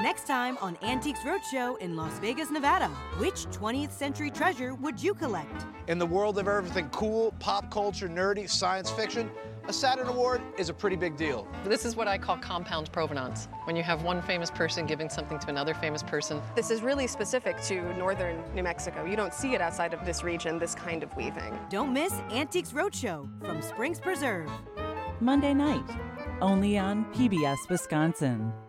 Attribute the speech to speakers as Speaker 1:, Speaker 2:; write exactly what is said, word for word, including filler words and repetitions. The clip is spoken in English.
Speaker 1: Next time on Antiques Roadshow in Las Vegas, Nevada, which twentieth century treasure would you collect?
Speaker 2: In the world of everything cool, pop culture, nerdy, science fiction, a Saturn Award is a pretty big deal.
Speaker 3: This is what I call compound provenance, when you have one famous person giving something to another famous person.
Speaker 4: This is really specific to northern New Mexico. You don't see it outside of this region, this kind of weaving.
Speaker 1: Don't miss Antiques Roadshow from Springs Preserve.
Speaker 5: Monday night, only on P B S Wisconsin.